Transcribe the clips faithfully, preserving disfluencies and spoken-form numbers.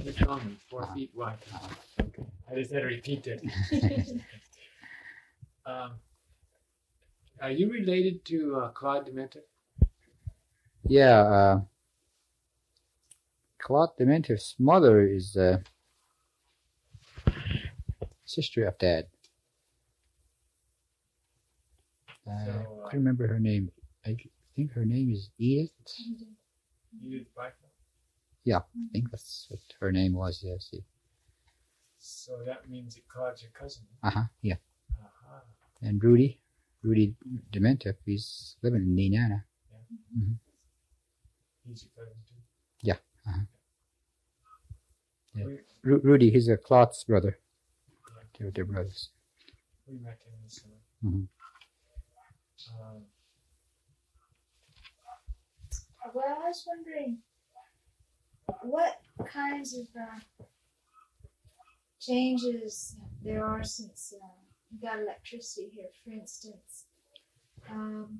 feet long and four Uh-huh. feet wide. Uh-huh. Okay. I just had to repeat it. um, are you related to uh, Claude Dementia? Yeah, uh, Claude Dementieff's mother is the sister of Dad. Uh, So, I uh, can't remember her name. I think her name is Edith. Edith Beichel? Yeah, I think that's what her name was. Yes. So that means that Claude's your cousin. Uh huh. Yeah. Uh-huh. And Rudy, Rudy Dementieff, he's living in Nenana. He's your cousin too? Yeah. Uh-huh. Yeah. We, Ru- Rudy, he's a Claude's brother. yeah, They're, they're brothers. we met him in the summer. Mhm. Um, Well, I was wondering what kinds of uh, changes there are since uh, we got electricity here. For instance, um,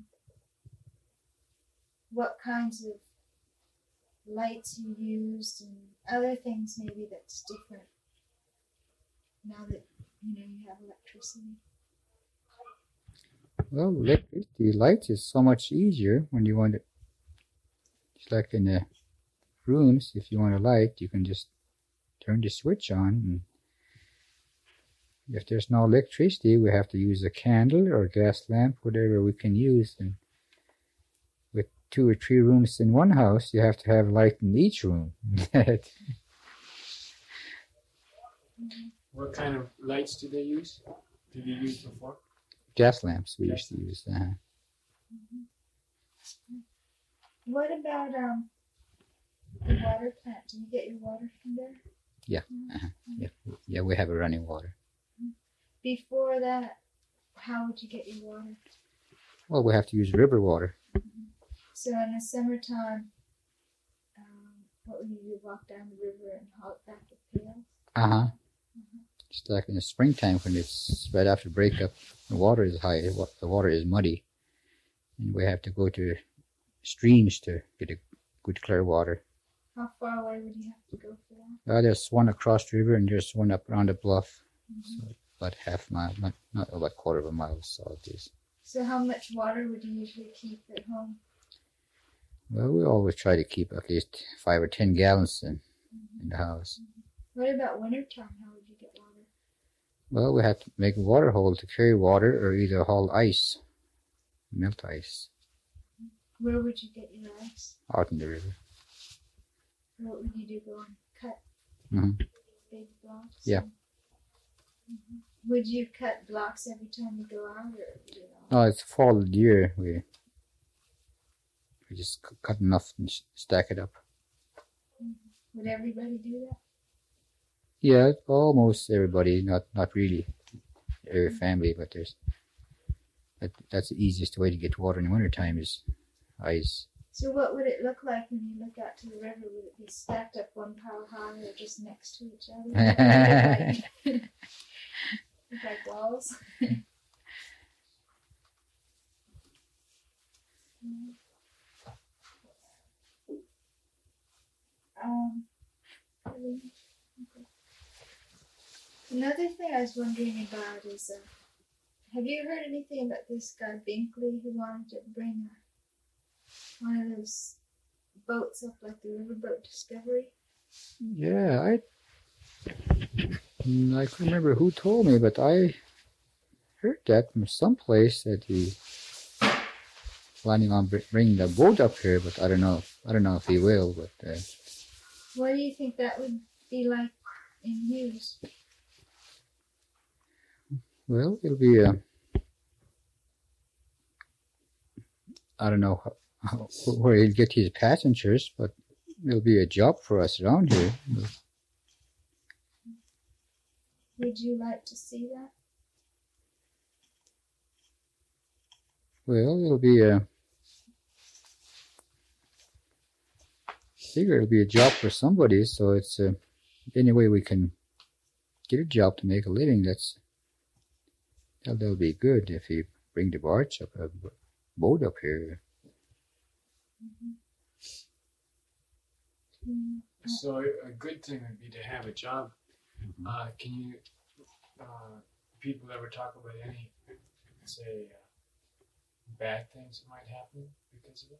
what kinds of lights you used and other things maybe that's different now that you know you have electricity. Well, electricity lights is so much easier when you want it. It's like in the rooms, if you want a light, you can just turn the switch on. And if there's no electricity, we have to use a candle or a gas lamp, whatever we can use. And with two or three rooms in one house, you have to have light in each room. what kind of lights do they use? Did you use before? Gas lamps we Gas used to use. Uh-huh. What about um the water plant? Do you get your water from there? Yeah. Uh-huh. Yeah, yeah, we have a running water. Before that, how would you get your water? Well, we have to use river water. So in the summertime, um, what would you do? Walk down the river and haul it back with pails? Uh-huh. Just like in the springtime when it's right after breakup, the water is high, the water is muddy. And we have to go to streams to get a good clear water. How far away would you have to go for that? Uh, there's one across the river and there's one up around the bluff. Mm-hmm. So about half a mile, not, not about quarter of a mile south is. So how much water would you usually keep at home? Well, we always try to keep at least five or ten gallons in, in the house. What about wintertime? How would you get water? Well, we have to make a water hole to carry water or either haul ice, melt ice, Where would you get your ice? out in the river. What would you do? Go and cut Mhm. big blocks? Yeah. Mhm. Would you cut blocks every time you go out, or you know? No, it's fall of the year. We, we just c- cut enough and s- stack it up. Would everybody do that? Yeah, almost everybody, not not really every family, but there's that, that's the easiest way to get water in the wintertime is ice. So what would it look like when you look out to the river? Would it be stacked up one pile high or just next to each other? What would it look like? Look like walls? um, another thing I was wondering about is, uh, have you heard anything about this guy Binkley who wanted to bring a, one of those boats up like the Riverboat Discovery? Yeah, I mm, I can't remember who told me, but I heard that from someplace that he planning on br- bringing the boat up here, but I don't know. I don't know if he will, but. Uh, What do you think that would be like in use? Well, it'll be a. I don't know how, how, where he'll get his passengers, but it'll be a job for us around here. Would you like to see that? Well, it'll be a. I figure it'll be a job for somebody, so it's uh, any way we can get a job to make a living. That's that, that'll be good if you bring the barge up, a boat up here. Mm-hmm. Mm. So a good thing would be to have a job. Mhm. Uh, can you, uh, people ever talk about any, say, uh, bad things that might happen because of it?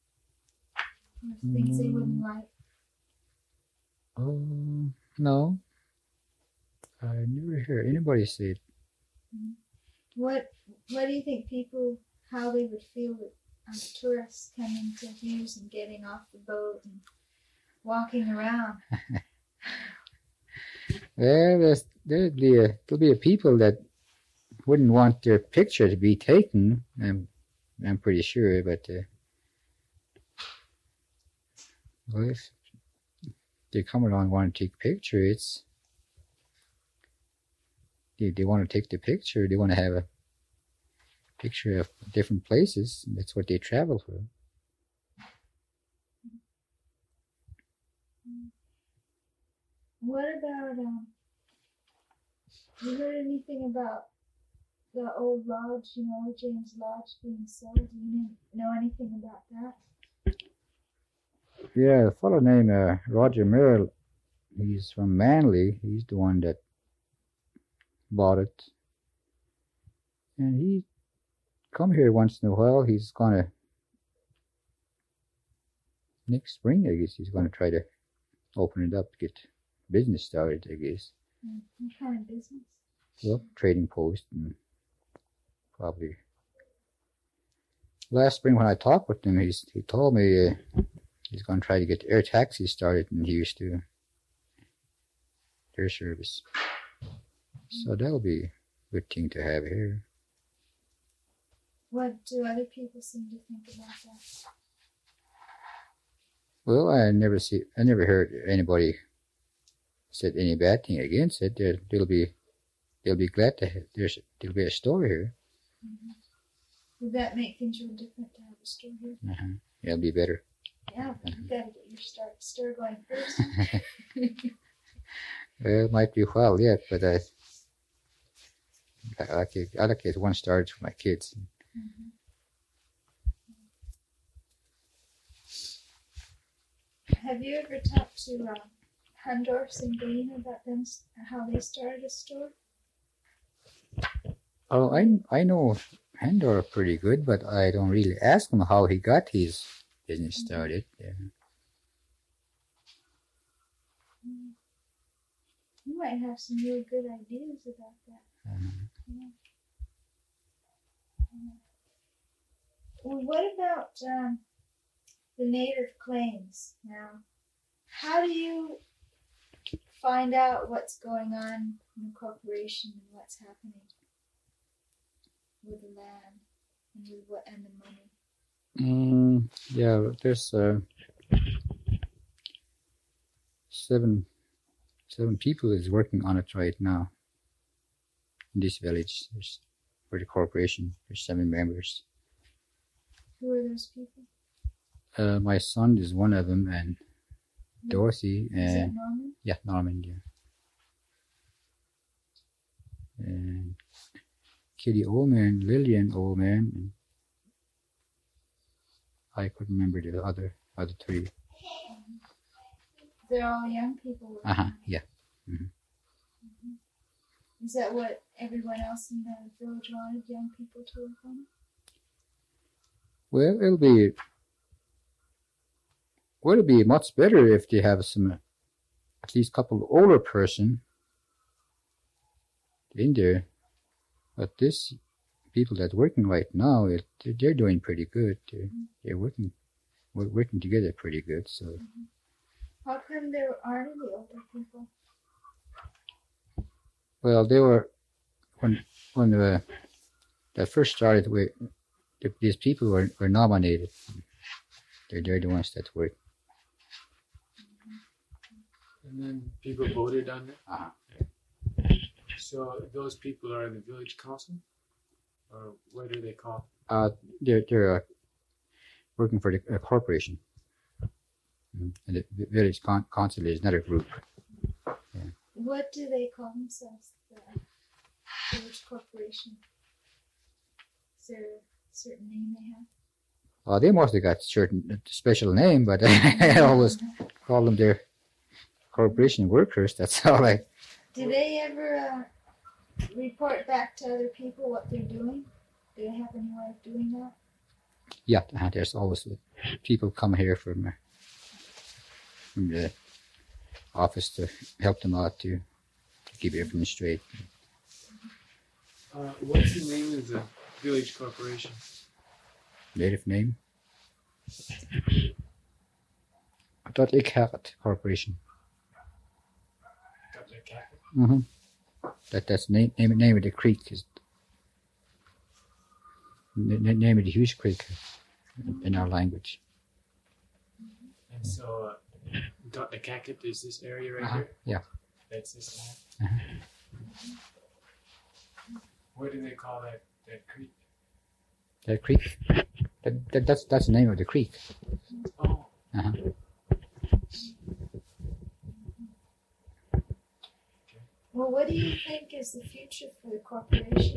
Or things they wouldn't like. Oh, no. I never heard anybody say it. What What do you think people, how they would feel with um, tourists coming to Hughes and getting off the boat and walking around? Well, there's, there'd be a, there'll be a people that wouldn't want their picture to be taken. I'm, I'm pretty sure, but uh, well, if they come along and want to take a picture, it's they, they want to take the picture. They want to have a picture of different places. That's what they travel for. What about, um, you heard anything about the old lodge, you know, James Lodge being sold? Do you know anything about that? Yeah, a fellow named uh, Roger Merrill. He's from Manly. He's the one that bought it, and he come here once in a while. He's gonna next spring, I guess. He's gonna try to open it up, get business started, I guess. Mm, What kind of business? Well, trading post, and probably last spring when I talked with him, he's he told me uh, he's gonna try to get air taxis started in Houston, air service. So that'll be a good thing to have here. What do other people seem to think about that? Well, I never see, I never heard anybody said any bad thing against it. There, they'll be, they'll be glad to have, there's, there'll be a store here. Mm-hmm. Would that make things real different to have a store here? Uh-huh. It'll be better. Yeah, but you gotta get your start store going first. Well, it might be a while yet, but I, I like it. I like it one started for my kids. Mhm. Have you ever talked to um, Hundorfs and Green about them, how they started a store? Oh, I I know Handor pretty good, but I don't really ask him how he got his business started. Yeah. You might have some really good ideas about that. Uh, Yeah. Yeah. Well, what about um, the native claims now? How do you find out what's going on in the corporation and what's happening with the land and with what and the money? mm, yeah, there's uh, seven seven people is working on it right now in this village. There's for the corporation. There's seven members. Who are those people? Uh, my son is one of them, and Dorothy, Is that and Norman? yeah, Norman, yeah, and Kitty Oldman, Lillian Oldman, and I couldn't remember the other other three. They're all young people. working Uh huh. on it. Yeah. Is that what everyone else in the village wanted, young people to work on it? Well, it'll be well, it'll be much better if they have some at least couple older person in there. But this people that working right now, it, they're doing pretty good. They're, they're working we're working together pretty good. So How come there aren't any older people? well, they were when when the that first started. We, these people were, were nominated. They're they're the ones that work. And then people voted on it. Uh-huh. So those people are the village council, or what do they call? Uh, they're they're uh, working for the uh, corporation. Mhm. And the vi- village con- council is another group. What do they call themselves? The village corporation? Is there a certain name they have? Uh, they mostly got certain uh, special name, but I always call them their corporation workers. That's all I. Do they ever uh, report back to other people what they're doing? Do they have any way of doing that? Yeah, uh, there's always people come here from, uh, from the office to help them out to, to keep everything straight. Uh, what's the name of the village corporation? Native name? I thought Ikharat Corporation. Got that cat? Mm-hmm. That that's name name name of the creek is the name of the huge creek in our language. And so, uh, Dotnakakit is this area right Uh-huh. here? Yeah. That's this land? Uh-huh. What do they call that, that creek? That creek. That, that that's that's the name of the creek. Oh, Uh-huh. Well, what do you think is the future for the corporation?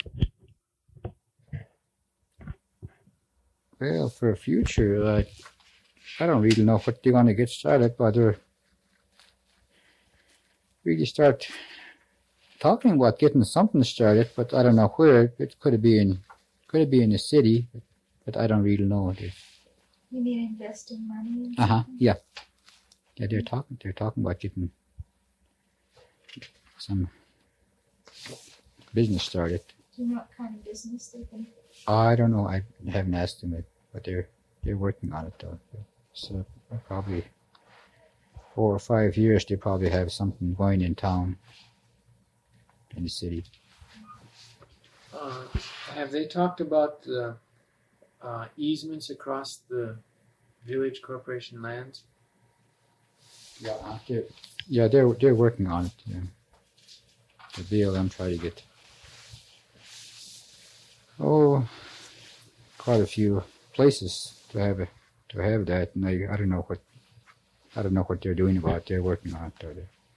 Well, for the future, uh, I don't really know what they're going to get started, but they're really start talking about getting something started, but I don't know where. It could be in, could be in the city, but, but I don't really know. You mean investing money? In Uh huh. something? Yeah. Yeah, they're talking. They're talking about getting some business started. Do you know what kind of business they think? I don't know. I haven't asked them it, but they're they're working on it though. So probably four or five years, they probably have something going in town, in the city. uh, have they talked about the uh, easements across the village corporation lands? Yeah, uh, they're, yeah, they're they're working on it. Yeah. The B L M try to get oh quite a few places to have it, to have that, and I I don't know what I don't know what they're doing about it. They're working on it. Though.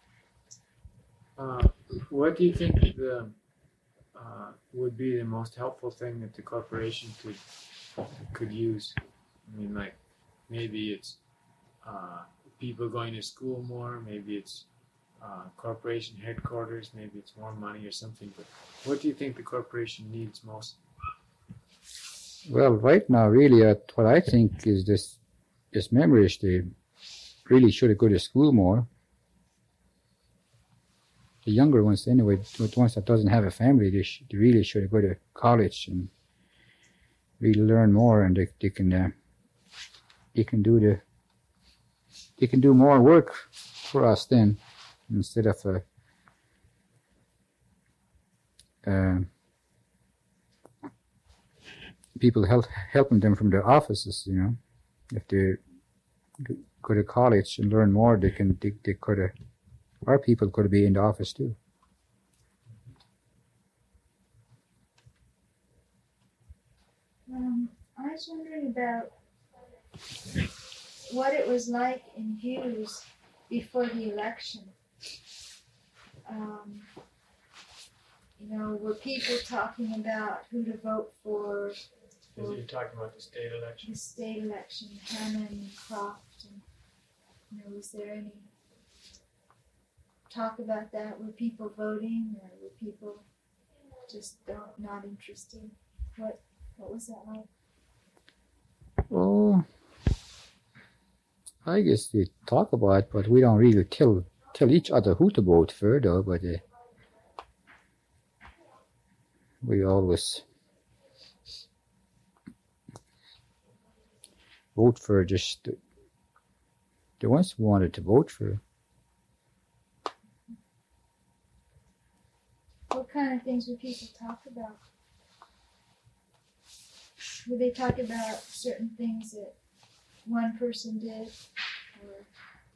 Uh, what do you think the uh, would be the most helpful thing that the corporation could could use? I mean, like maybe it's uh, people going to school more. Maybe it's uh, corporation headquarters. Maybe it's more money or something. But what do you think the corporation needs most? Well, right now, really, uh, what I think is this this memories. They really should go to school more. The younger ones, anyway, the ones that doesn't have a family, they, sh- they really should go to college and really learn more, and they, they can uh, they can do the they can do more work for us then, instead of uh, uh, people help helping them from their offices. You know, if they go to college and learn more, they can they, they could uh, our people could be in the office too. Um, I was wondering about what it was like in Hughes before the election. Um, you know, were people talking about who to vote for? Is you're talking about the state election? The state election, Hammond and Croft, and you know, was there any talk about that? Were people voting, or were people just don't, not interested? What what was that like? Oh, I guess we talk about it, but we don't really tell tell each other who to vote for, though. But uh, we always vote for just the, the ones who wanted to vote for. What kind of things would people talk about? Would they talk about certain things that one person did? Or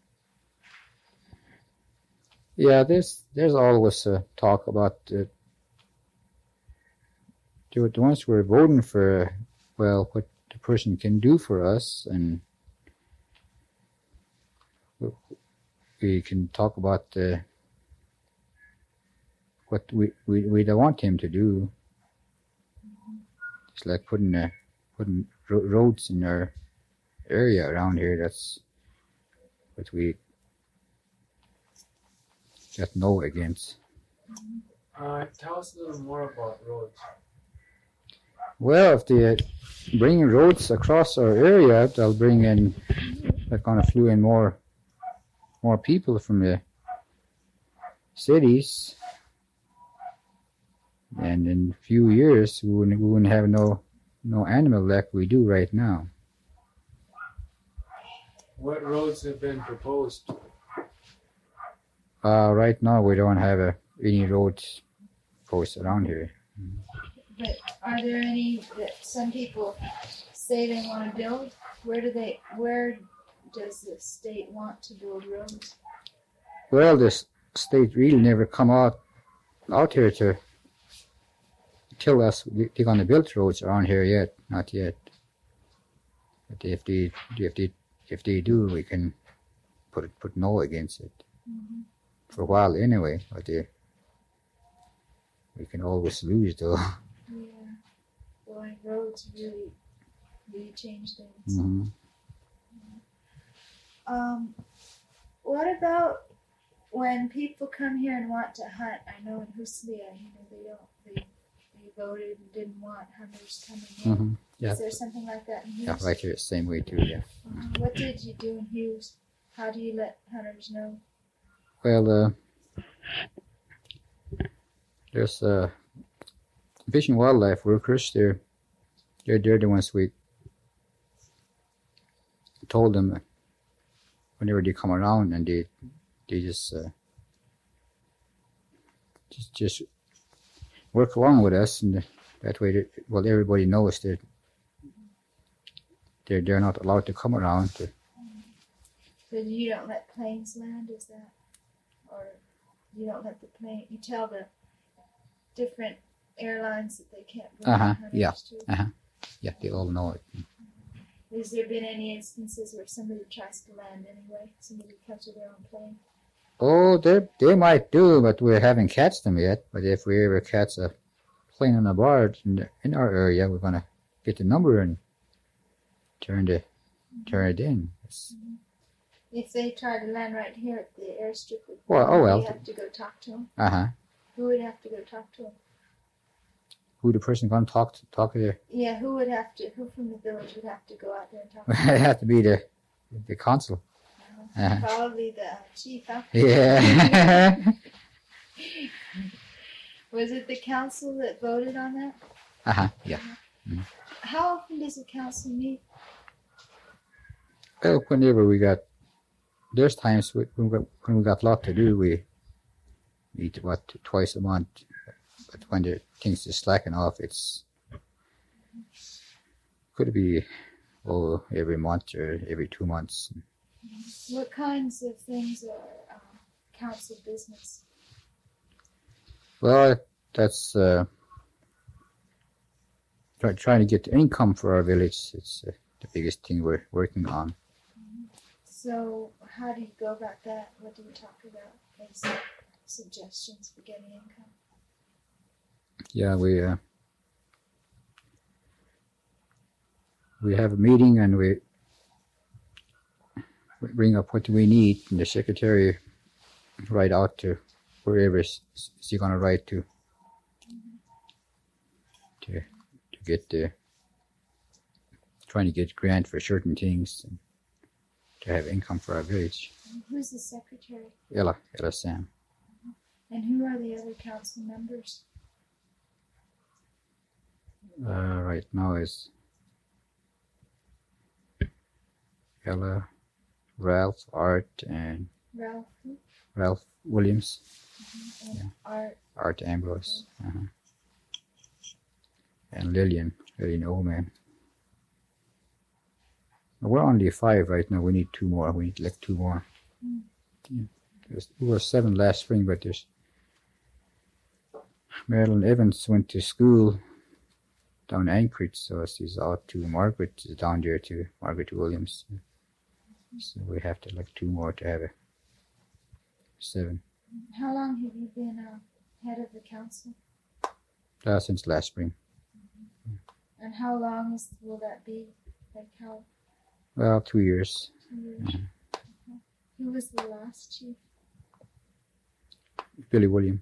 Yeah, there's there's always uh, talk about the, the the ones who are voting for, well, what the person can do for us, and we can talk about the what we, we, we don't want him to do. It's like putting uh, putting ro- roads in our area around here. That's what we just know against. Uh, tell us a little more about roads. Well, if they bring roads across our area, they'll bring in, they're going to flew in more, more people from the cities. And in a few years, we wouldn't, we wouldn't have no, no animal like we do right now. What roads have been proposed? Uh, right now, we don't have a, any roads posted around here. But are there any that some people say they want to build? Where do they? Where does the state want to build roads? Well, the s- state really never come out out here to tell us they're going to build roads around here yet. Not yet. But if they if they if they do, we can put it, put no against it Mm-hmm. for a while anyway. But they, we can always lose though. Yeah. Boy, roads really, really change things. hmm Um, what about when people come here and want to hunt? I know in Huslia, you know, they don't, they, they voted and didn't want hunters coming in. hmm Yeah. Is there something like that in Hughes? Yeah, right here, same way too. Yeah. Uh, what did you do in Hughes? How do you let hunters know? Well, uh, there's uh, Fish and Wildlife workers. They're they're they're the ones we told them whenever they come around, and they they just uh, just just work along with us, and that way, they, well, everybody knows that they're they're not allowed to come around. To, So you don't let planes land, is that? Or you don't let the plane, you tell the different airlines that they can't bring Uh-huh, hunters yeah. to? yeah, they all know it. Has there been any instances where somebody tries to land anyway? Somebody comes with their own plane? Oh, they they might do, but we haven't catched them yet. But if we ever catch a plane on a barge in, the, in our area, we're gonna get the number and turn the turn it in. It's, If they try to land right here at the airstrip, would Well, oh, well. you have to go talk to them? uh huh. Who would have to go talk to them? Who the person gonna talk to? Talk to? Yeah, who would have to? Who from the village would have to go out there and talk? It have to be the the consul. Uh, Uh-huh. Probably the chief. Huh? Yeah. Was it the council that voted on that? uh huh. Yeah. How often does the council meet? Well, whenever we got, there's times when we got, when we got a lot to do, we meet what twice a month. But when the things just slacking off, it's could be oh every month or every two months. What kinds of things are um, council business? Well, that's uh, try, trying to get the income for our village. It's uh, the biggest thing we're working on. So how do you go about that? What do you talk about as suggestions for getting income? Yeah, we uh, we have a meeting and we we bring up what we need, and the secretary write out to wherever she gonna write to to to get the trying to get grant for certain things and to have income for our village. Who's the secretary? Ella, Ella Sam. And who are the other council members? Uh, right now is Ella, Ralph, Art, and Ralph who? Ralph Williams, And Yeah. Art. Art Ambrose, uh-huh. and Lillian, Lillian Oldman. We're only five right now. We need two more. We need like two more. Mm. Yeah. There's, we were seven last spring, but there's Marilyn Evans went to school down in Anchorage, so she's out to Margaret is down there too, Margaret Williams. So we have to like two more to have a seven. How long have you been uh, head of the council? Uh, since last spring. And how long is, will that be? Like how? Well, two years. Two years? Mhm. Okay. Who was the last chief? Billy William.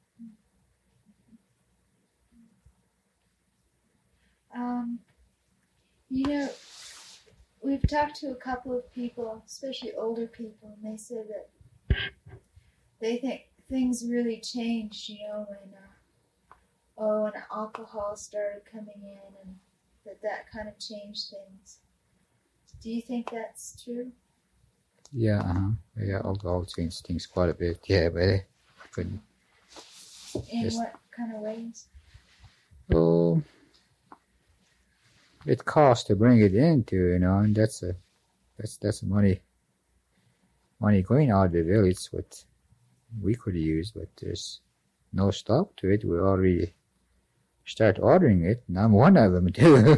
Um, you know, we've talked to a couple of people, especially older people, and they said that they think things really changed, you know, when, uh, oh, when alcohol started coming in, and that that kind of changed things. Do you think that's true? Yeah, uh-huh. Yeah, alcohol changed things quite a bit. Yeah, but I couldn't. In Yes. what kind of ways? Oh, it costs to bring it into, you know, and that's a that's that's money money going out of the village what we could use, but there's no stop to it. We already start ordering it, and I'm one of them too.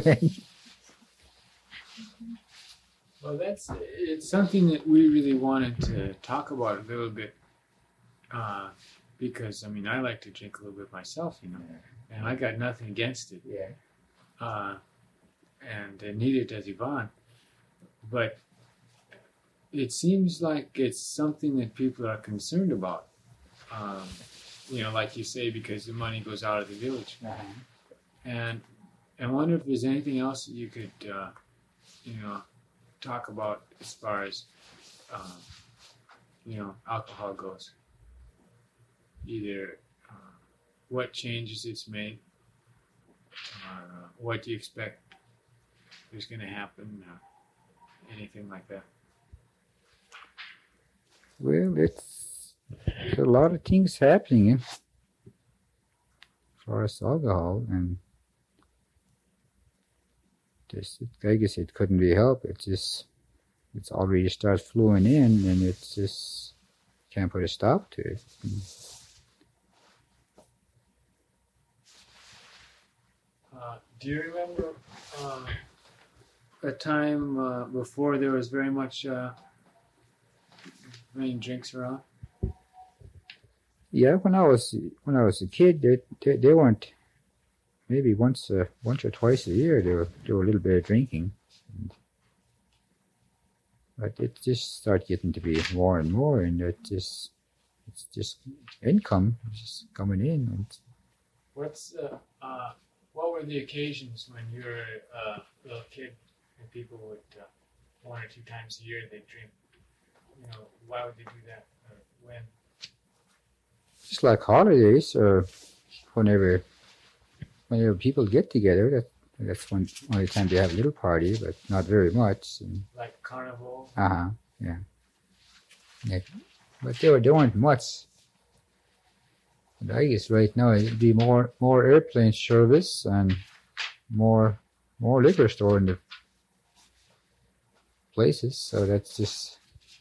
Well, that's it's something that we really wanted to talk about a little bit, uh, because I mean I like to drink a little bit myself, you know, and I got nothing against it, Yeah. uh, and uh, neither does Yvonne, but it seems like it's something that people are concerned about, um, you know, like you say, because the money goes out of the village, Uh-huh. and I wonder if there's anything else that you could, uh, you know. talk about as far as um, you know alcohol goes. Either uh, what changes it's made, or uh, what do you expect is going to happen, uh, anything like that. Well, it's there's a lot of things happening eh, as far as alcohol, and just I guess it couldn't be helped. It just it's already starts flowing in, and it's just can't put a stop to it. Uh, do you remember uh, a time uh, before there was very much uh, many drinks around? Yeah, when I was when I was a kid, they they, they weren't. Maybe once uh, once or twice a year there were there were a little bit of drinking, but it just started getting to be more and more, and it just it's just income just coming in. And What's uh, uh, what were the occasions when you were uh, a little kid and people would uh, one or two times a year they'd drink? You know, why would they do that? Or when? just like holidays or whenever whenever people get together, that that's one only time they have a little party, but not very much. And, Like carnival? uh huh, yeah, yeah. But there there weren't much. And I guess right now it'd be more more airplane service and more more liquor store in the places. So that's just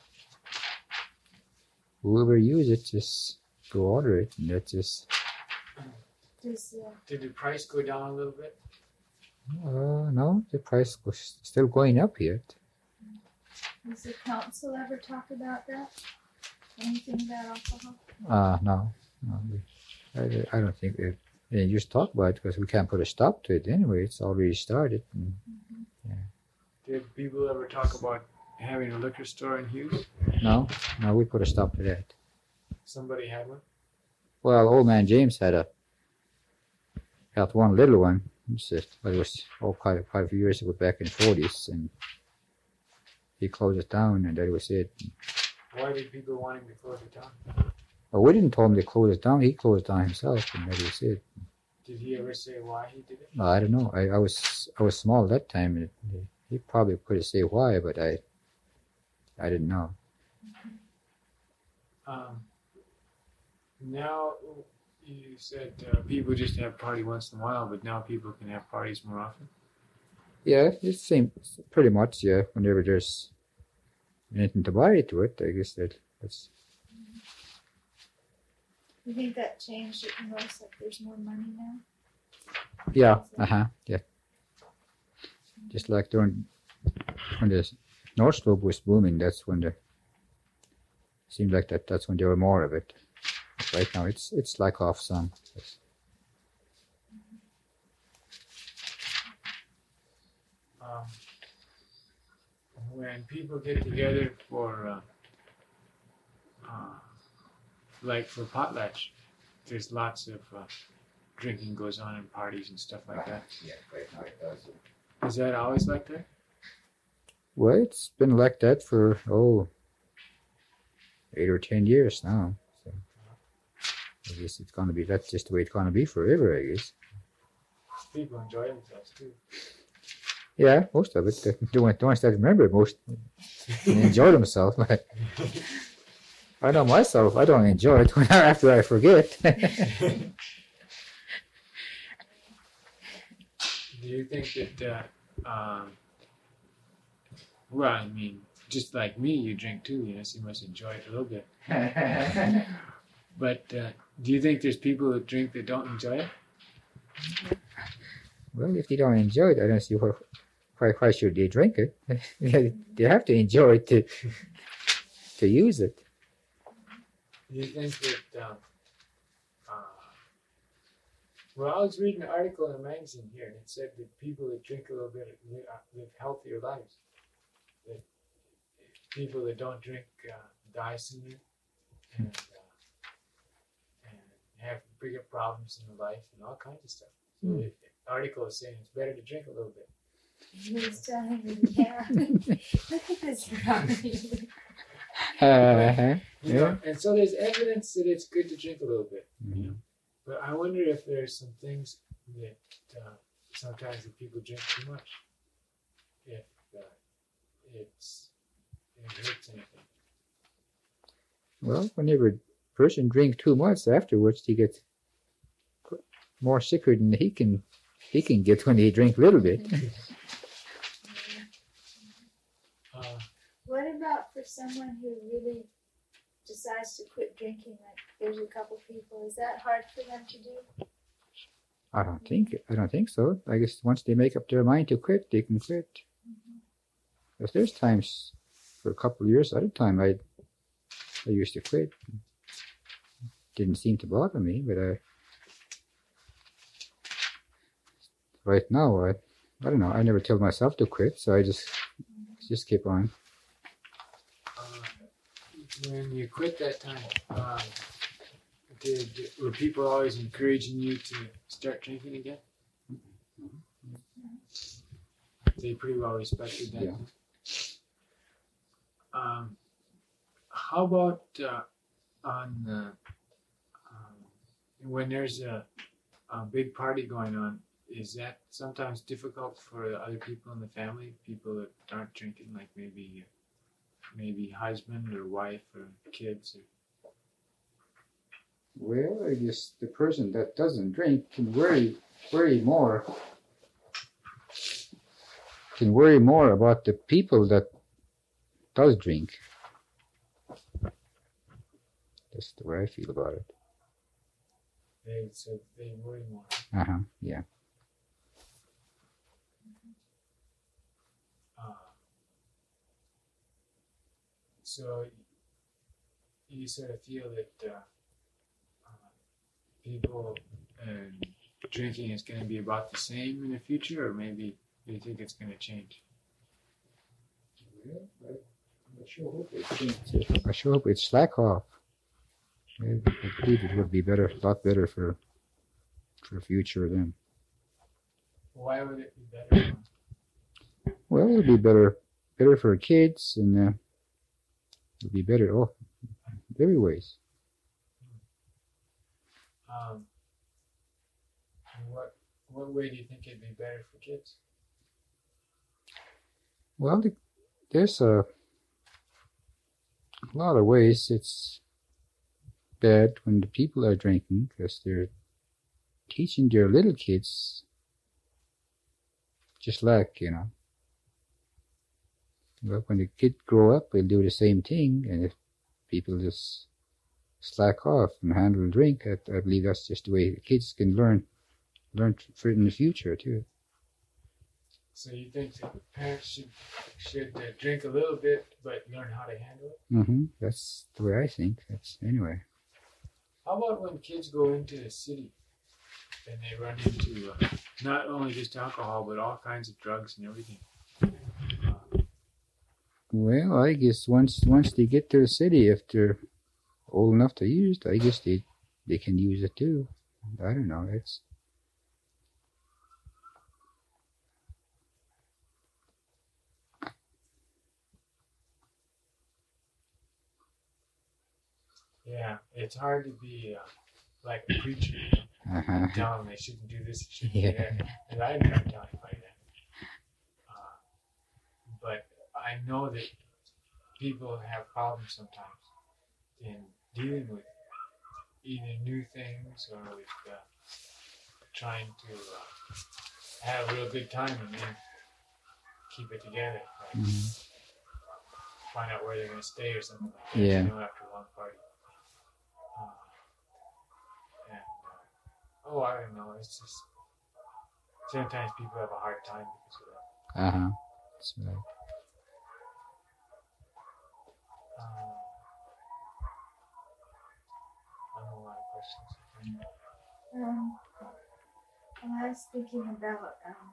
whoever use it, just go order it, and that's just. Does, uh, Did the price go down a little bit? Uh, no, the price was still going up yet. does the council ever talk about that? Anything about alcohol? Uh, no, no. We, I, I don't think they, they just talk about it because we can't put a stop to it anyway. It's already started. And, Did people ever talk about having a liquor store in Hughes? no, no, we put a stop to that. Somebody had one? Well, old man James had a had one little one. It's just, but it was oh, quite, quite a few years ago, back in the forties, and he closed it down, and that was it. Why did people want him to close it down? But we didn't tell him to close it down. He closed it down himself, and that was it. Did he ever say why he did it? No, I don't know. I, I was I was small at that time, and he, he probably could say why, but I I didn't know. Um, now, you said uh, people just have party once in a while, but now people can have parties more often. Yeah, it's same, pretty much. Yeah, whenever there's anything to buy to it, I guess that that's. You think that changed it most? Like there's more money now? Yeah, uh huh, yeah. Just like during when the North Slope was booming, that's when the seemed like that. That's when there were more of it. Right now, it's it's like off some. Um, when people get together for uh, uh, like for potlatch, there's lots of uh, drinking goes on in parties and stuff like that. Yeah, right now it does. Is that always like that? Well, it's been like that for, oh, eight or ten years now. So I guess it's going to be, that's just the way it's going to be forever, I guess. People enjoy themselves too. Yeah, most of it. The, the ones the ones that remember most enjoy themselves. But I know myself, I don't enjoy it after I forget. Do you think that, uh, um, well, I mean, just like me, you drink too, you know, so you must enjoy it a little bit. But uh, do you think there's people that drink that don't enjoy it? Well, if they don't enjoy it, I don't see why, why, why should they drink it? They have to enjoy it to, to use it. Do you think that, um, uh, well, I was reading an article in a magazine here, and it said that people that drink a little bit live, live healthier lives. That people that don't drink uh, die sooner and, uh, and have bigger problems in their life and all kinds of stuff. So Mm. the article is saying it's better to drink a little bit. He's telling me, yeah. Look at this brownie. Uh-huh. You know? And so there's evidence that it's good to drink a little bit. You know? But I wonder if there's some things that uh, sometimes that people drink too much. If uh, it's it hurts anything. Well, whenever a person drinks too much, afterwards he gets more sicker than he can he can get when he drink a little bit. Uh, What about for someone who really decides to quit drinking? Like, there's a couple people. Is that hard for them to do? I don't think I don't think so. I guess once they make up their mind to quit, they can quit. Because there's times for a couple of years at a time I I used to quit. Didn't seem to bother me, but I right now I I don't know. I never tell myself to quit, so I just just keep on. uh, when you quit that time, uh, did were people always encouraging you to start drinking again? They pretty well respected that. Yeah. Um, how about uh, on uh, um, when there's a, a big party going on? Is that sometimes difficult for the other people in the family? People that aren't drinking, like maybe maybe husband or wife or kids. Or... Well, I guess the person that doesn't drink can worry worry more can worry more about the people that does drink. That's the way I feel about it. They so they worry more. Uh huh. Yeah. Uh, so you sort of feel that uh, uh, people and drinking is going to be about the same in the future, or maybe you think it's going to change? Well, I, I sure hope it changes. I sure hope it slack off. I believe it would be better, a lot better for for the future of them. Why would it be better? Well, it'll be better, better for kids, and uh, it'll be better all every ways. Um, what what way do you think it'd be better for kids? Well, the, there's a, a lot of ways it's bad when the people are drinking, because they're teaching their little kids just like, you know. Well, when the kid grow up, they'll do the same thing, and if people just slack off and handle drink, I, I believe that's just the way the kids can learn, learn for it in the future too. So you think that parents should should uh, drink a little bit, but learn how to handle it? Mm-hmm. That's the way I think. That's anyway. How about when kids go into the city and they run into uh, not only just alcohol, but all kinds of drugs and everything? Uh, Well, I guess once once they get to the city, if they're old enough to use it, I guess they they can use it too. I don't know. It's Yeah, it's hard to be uh, like a preacher. uh-huh. Tell them they shouldn't do this, they shouldn't Yeah. do that. And I never tell anybody that. Uh, but I know that people have problems sometimes in dealing with either new things or with uh, trying to uh, have a real good time and then keep it together. Like Mhm. find out where they're going to stay or something like that. Yeah. You know, after a long party. Uh, and uh, oh, I don't know. It's just sometimes people have a hard time because of that. Uh-huh. That's right. Um, I have a lot of questions. Um, well, I was thinking about, um,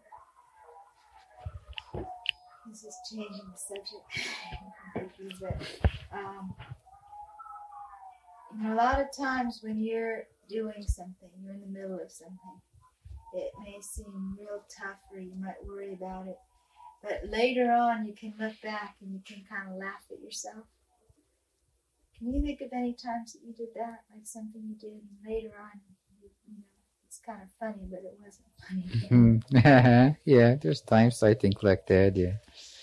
this is changing the subject completely, but, um, you know, a lot of times when you're doing something, you're in the middle of something, it may seem real tough or you might worry about it, but later on you can look back and you can kind of laugh at yourself. Can you think of any times that you did that, like something you did and later on, you, you know, it's kind of funny, but it wasn't funny. Mhm. Yeah, there's times I think like that, yeah.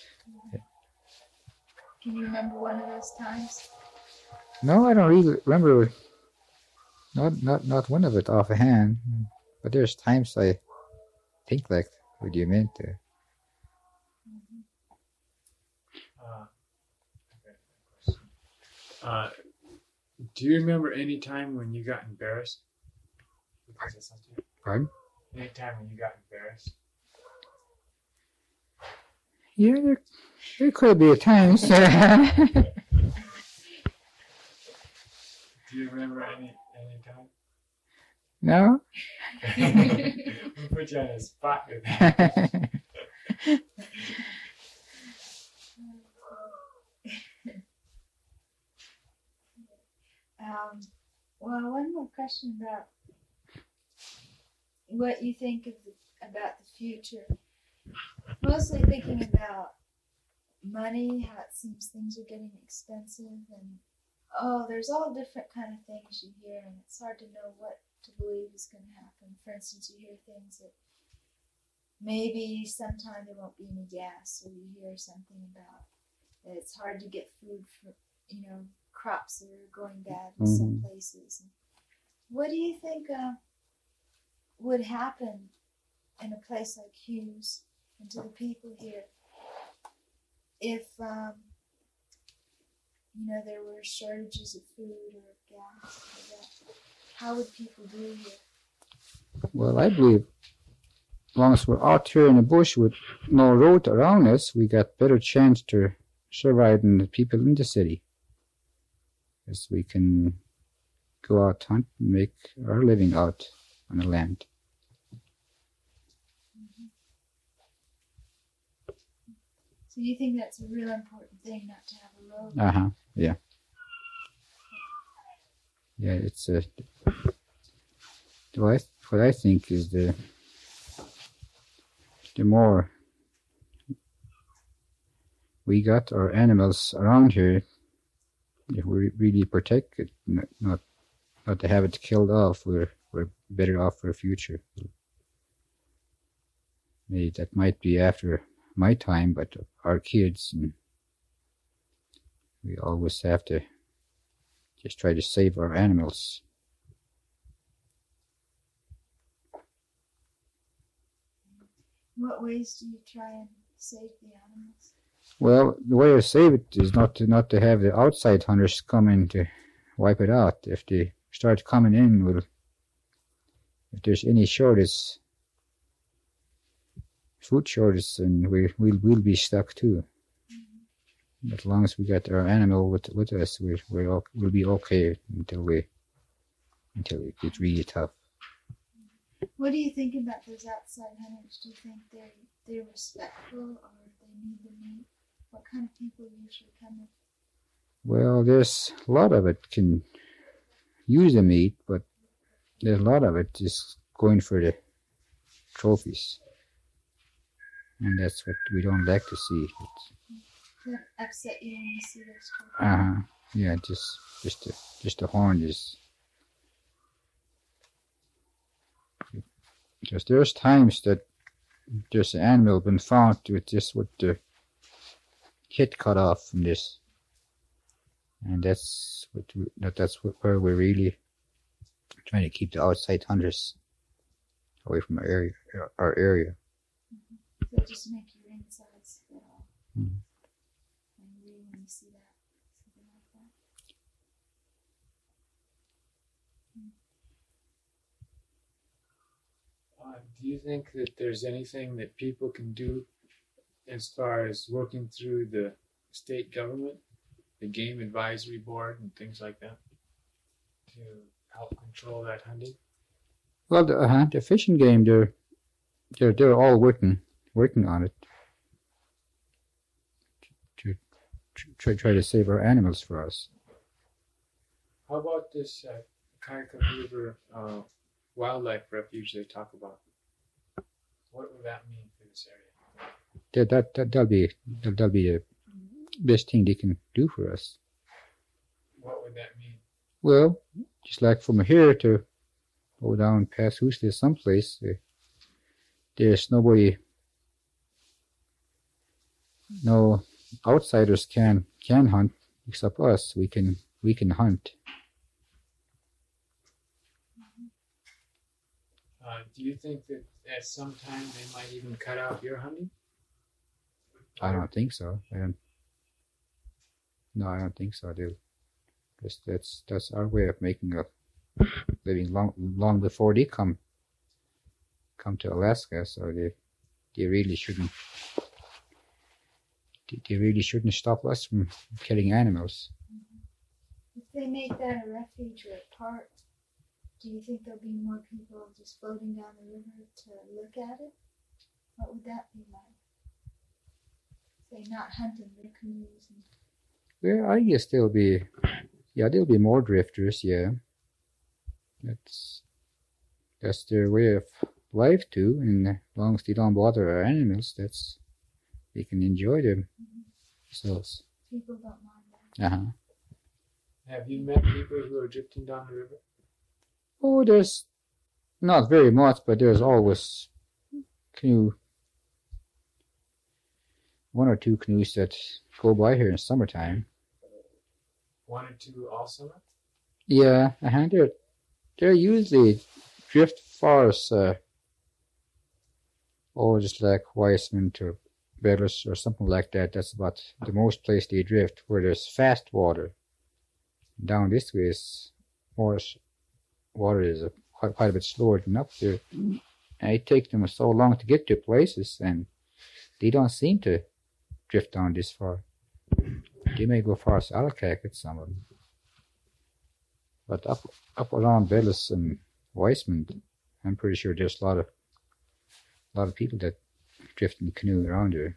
Can you remember one of those times? No, I don't really remember. Not not not one of it offhand. But there's times I think like what you meant there. Uh, okay, question. Uh, do you remember any time when you got embarrassed? Because of something? Pardon? Any time when you got embarrassed? Yeah, there, there could be times. Do you remember any any time? No? We put you on the spot with that. Um, well, one more question about what you think of the, about the future. Mostly thinking about money, how it seems things are getting expensive, and oh, there's all different kind of things you hear, and it's hard to know what to believe is going to happen. For instance, you hear things that maybe sometime there won't be any gas, or you hear something about that it's hard to get food for, you know, crops that are going bad in some Mhm. places. What do you think uh, would happen in a place like Hughes and to the people here if, um, you know, there were shortages of food or gas or that? How would people do here? Well, I believe as long as we're out here in the bush with no road around us, we got better chance to survive than the people in the city. Because we can go out hunt and make our living out on the land. So you think that's a real important thing, not to have a road? Uh-huh, yeah. Yeah, it's a... What I, what I think is the... The more we got our animals around here, if we really protect it, not not, not to have it killed off, we're we're better off for the future. Maybe that might be after my time, but our kids, and we always have to just try to save our animals. What ways do you try and save the animals? Well, the way to save it is not to not to have the outside hunters come in to wipe it out. If they start coming in, we'll, if there's any shortage, food shortage, and we we'll we'll be stuck too. Mm-hmm. As long as we got our animal with with us, we we'll we'll be okay until we until it gets really tough. What do you think about those outside hunters? Do you think they're they're respectful, or they need the meat? What kind of people usually come in? Well, there's a lot of it can use the meat, but there's a lot of it just going for the trophies. And that's what we don't like to see. That upset you when you see those trophies? Uh-huh. Yeah, just just the just the horn is. Because there's times that there's an animal been found with just with the head cut off from this, and that's what we, that that's what, where we're really trying to keep the outside hunters away from our area. Our area. Mm-hmm. So just make your insides fit all. Mm-hmm. Angry when you see that, something like that. Uh, do you think that there's anything that people can do as far as working through the state government, the game advisory board and things like that, to help control that hunting? Well, the, uh, the fishing game, they're they're they're all working working on it to, to try try to save our animals for us. How about this uh, Kayakup River uh, wildlife refuge they talk about? What would that mean for this area? That that, that that'll be that, that'll be the best thing they can do for us. What would that mean? Well, just like from here to go down past Hoosler someplace, uh, there's nobody, no outsiders can can hunt except us. We can we can hunt. Uh, do you think that at some time they might even cut out your hunting? I don't think so. I don't. No, I don't think so. They'll, because that's that's our way of making a living long long before they come come to Alaska. So they they really shouldn't. They, they really shouldn't stop us from killing animals. If they make that a refuge or a park, do you think there'll be more people just floating down the river to look at it? What would that be like? Say, not hunting their canoes. And... Well, I guess there'll be, yeah, there'll be more drifters. Yeah, that's that's their way of life too. And as long as they don't bother our animals, that's they can enjoy themselves. People don't mind that. Uh huh. Have you met people who are drifting down the river? Oh, there's not very much, but there's always canoe, one or two canoes that go by here in summertime. One or two all summer? Yeah, uh-huh. They're, they're usually drift far as, uh, oh, just like Wiseman to Beddoes or something like that. That's about the most place they drift, where there's fast water. Down this way is more water is a, quite, quite a bit slower than up there. And it takes them so long to get to places, and they don't seem to drift down this far. They may go far as Allakaket, some of them. But up up around Beddoes and Wiseman, I'm pretty sure there's a lot of a lot of people that drift in the canoe around there.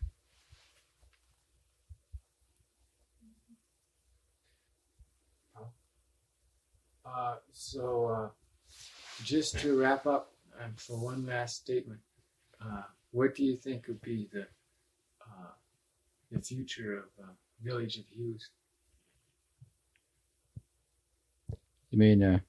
Uh, so, uh, just to wrap up, and for one last statement, uh, what do you think would be the uh, the future of uh, Village of Hughes? You mean, uh,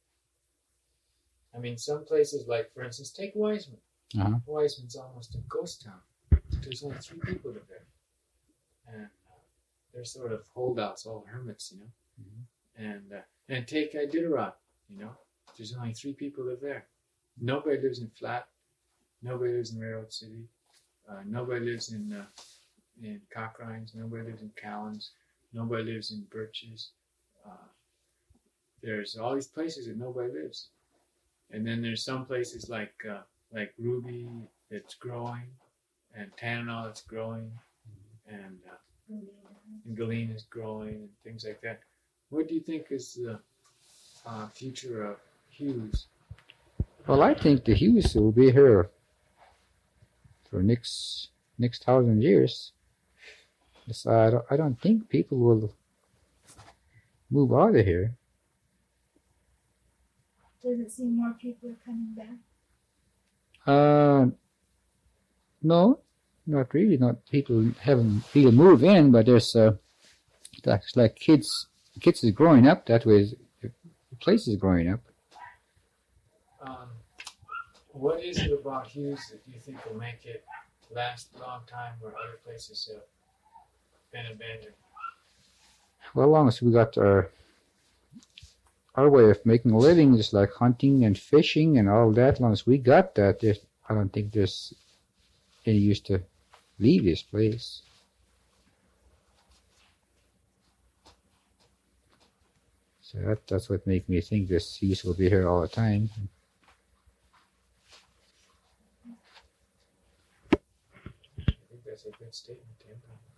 I mean, some places, like for instance, take Wiseman. uh-huh. Wiseman's almost a ghost town. There's only three people live there, and uh, they're sort of holdouts, all hermits, you know. Mm-hmm. And uh, and take Iditarod, you know. There's only three people live there. Nobody lives in Flat. Nobody lives in Railroad City. Uh, nobody lives in uh, in Cochrines. Nobody lives in Callens. Nobody lives in Birches. Uh, there's all these places that nobody lives. And then there's some places like uh, like Ruby that's growing, and Tanana that's growing, and uh, and Galena is growing, and things like that. What do you think is the uh, future of Hughes? Well, I think the Hughes will be here for next next thousand years. So I don't, I don't think people will move out of here. Does it seem more people are coming back? Uh, no, not really. Not people haven't really moved in, but there's uh, that's like kids. Kids is growing up. That way, the place is growing up. Um, what is it about Hughes that you think will make it last a long time where other places have been abandoned? Well, as long as we got our our way of making a living, just like hunting and fishing and all that, as long as we got that, there's, I don't think there's any use to leave this place. So that, that's what makes me think this use will be here all the time. I think that's a good statement, Tim.